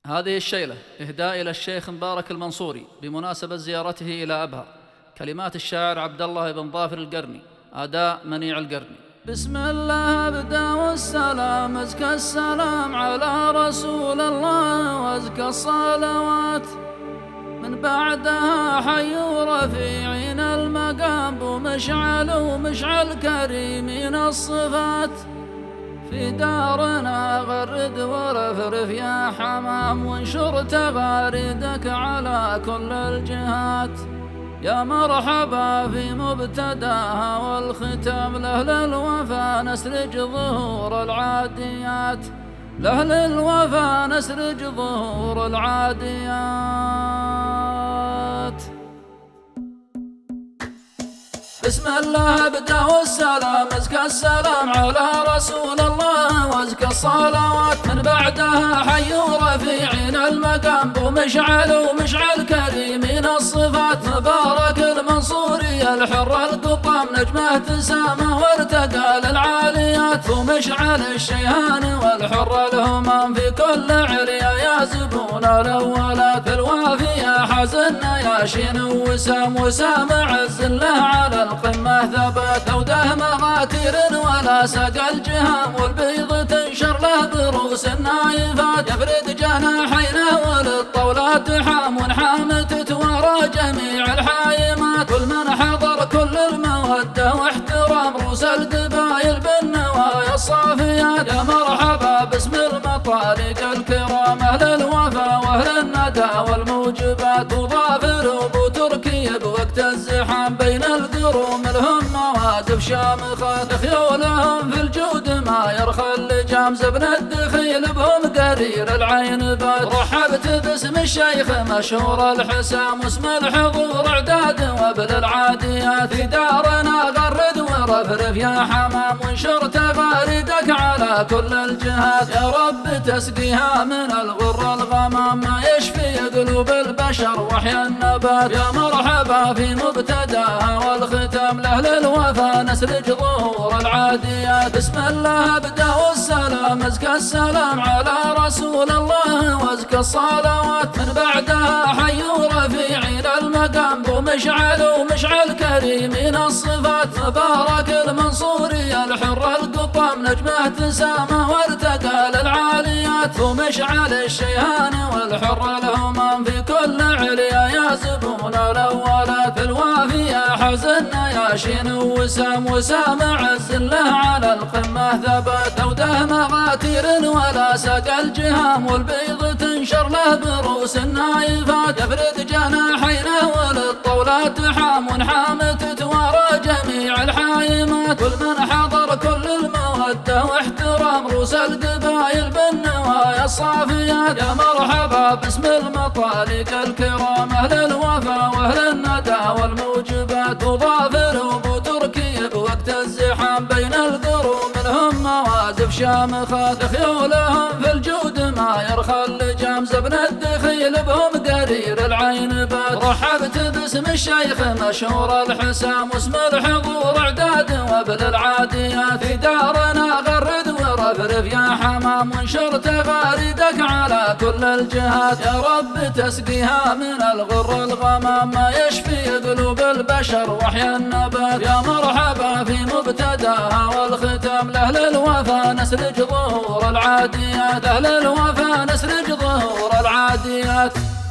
هذه الشيلة إهداء إلى الشيخ مبارك المنصوري بمناسبة زيارته إلى أبها. كلمات الشاعر عبد الله بن ظافر القرني، أداء منيع القرني. بسم الله أبدأ والسلام، أزكى السلام على رسول الله وأزكى الصلوات. من بعدها حي رفيعين المقام ومشعل ومشعل كريمين الصفات. في دارنا غرد ورفرف يا حمام، وانشر تغاردك على كل الجهات. يا مرحبا في مبتداها والختام، لأهل الوفا نسرج ظهور العاديات. لأهل الوفا نسرج ظهور العاديات. بسم الله أبدأ والسلام، أزكى السلام على رسول الله وأزكى الصلوات. من بعدها حي رفيعين المقام ومشعل ومشعل كريمين الصفات. مبارك المنصوري الحر القطام، نجمه تسامى وارتقى للعاليات. ومشعل الشيهان والحر الهمام، في كل عليا يازبون الأولات. في الوافية حزن ياشين وسام، وسام عز له على القمة ثبات. أوده مغاتير ولا سقى الجهام، والبيض تنشر له بروس النايفات. يفرد جناحينه وللطولات حام، ونحام تتوارى جميع الحايمات. كل من حضر كل المودة واحترام، روس القبايل بالنوايا الصافيات. يا مرحبا باسم المطارق الكرام، أهل الوفا وأهل الندى والموجبات. وظافر أبو تركي بوقت الزحام، بين القروم لهم مواقف شامخات. خيولهم في الجود ما يرخى اللجام، زبن الدخيل بهم قرير العين بات. رحبت باسم الشيخ مشهور الحسام، واسم الحضور اعداد وابل العاديات. في دارنا غرد ورفرف يا حمام، وانشر تغاردك على كل الجهات. يا رب تسقيها من الغر الغمام، ما يشفي قلوب البشر وحيا النبات. يا مرحبا في مبتداها والختام، لأهل الوفا نسرج ظهور العاديات. بسم الله أبدأ والسلام، أزكى السلام على رسول الله وأزكى الصلوات. من بعدها حي رفيعين المقام ومشعل ومشعل كريمين الصفات. مبارك المنصوري الحر القطام، نجمه تسامى وارتقى للعاليات. ومشعل الشيهان والحر الهمام، في كل عليا يازبون الأولات. في الوافية حزن ياشين وسام، وسام عز له على القمة ثبات. أوده مغاتير ولا سقى الجهام، والبيض تنشر له بروس النايفات. يفرد جناحينه وللطولات حام، ونحام تتوارى جميع الحايمات. كل من حضر كل المودة واحترام، روس القبايل بالنوايا الصافيات. يا مرحبا باسم المطارق الكرام، أهل الوفا وأهل الندى والموجبات. وظافر أبو تركي بوقت الزحام، بين القروم لهم مواقف شامخات. خيولهم في الجود ما يرخى اللجام، زبن الدخيل بهم قرير العين بات. رحبت باسم الشيخ مشهور الحسام، واسم الحضور اعداد وابل العاديات. في دارنا غرد ورفرف يا حمام، وانشر تغاردك على كل الجهات. يا رب تسقيها من الغر الغمام، ما يشفي قلوب البشر وحيا النبات. يا مرحبا في مبتداها والختام، لأهل الوفا نسرج ظهور العاديات. أهل الوفا نسرج ظهور العاديات.